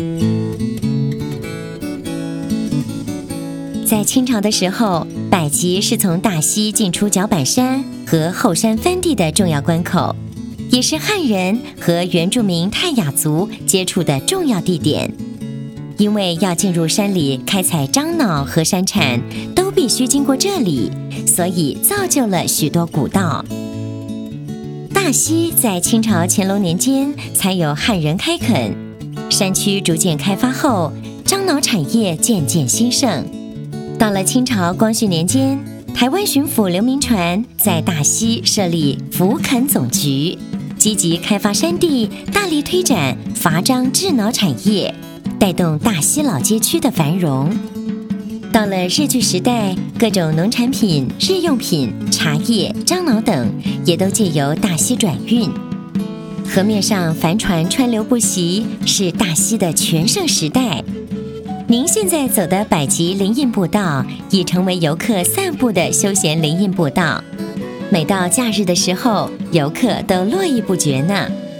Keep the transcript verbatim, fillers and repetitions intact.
在清朝的时候，百吉是从大溪进出脚板山和后山藩地的重要关口，也是汉人和原住民泰雅族接触的重要地点。因为要进入山里开采樟脑和山产，都必须经过这里，所以造就了许多古道。大溪在清朝乾隆年间才有汉人开垦，山区逐渐开发后，樟脑产业渐渐兴盛。到了清朝光绪年间，台湾巡抚刘铭传在大溪设立福垦总局，积极开发山地，大力推展伐樟制脑产业，带动大溪老街区的繁荣。到了日据时代，各种农产品、日用品、茶叶、樟脑等也都借由大溪转运。河面上帆船川流不息，是大溪的全盛时代。您现在走的百吉林荫步道已成为游客散步的休闲林荫步道，每到假日的时候，游客都络绎不绝呢。